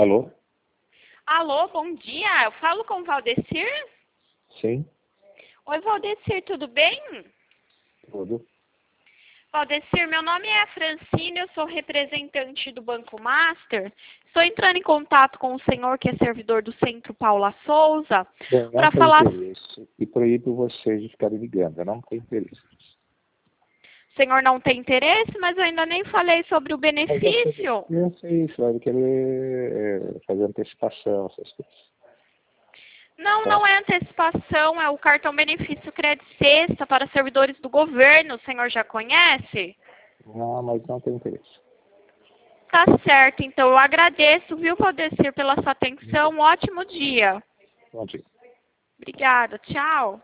Alô? Alô, bom dia. Eu falo com o Valdecir? Sim, Oi, Valdecir, tudo bem? tudo. Valdecir, meu nome é Francine, eu sou representante do Banco Master. Estou entrando em contato com o senhor que é servidor do Centro Paula Souza Bem, não para tem falar... interesse e proíbo vocês de ficarem ligando, eu não tenho interesse. O senhor não tem interesse, mas eu ainda nem falei sobre o benefício. Eu sei isso, vai querer fazer antecipação, essas coisas. Não, Tá? não é antecipação, é o cartão benefício crédito sexta para servidores do governo. O senhor já conhece? Não, mas não tem interesse. Tá certo, então eu agradeço, viu, Valdecir, pela sua atenção. Um ótimo dia. Bom dia. Obrigada, tchau.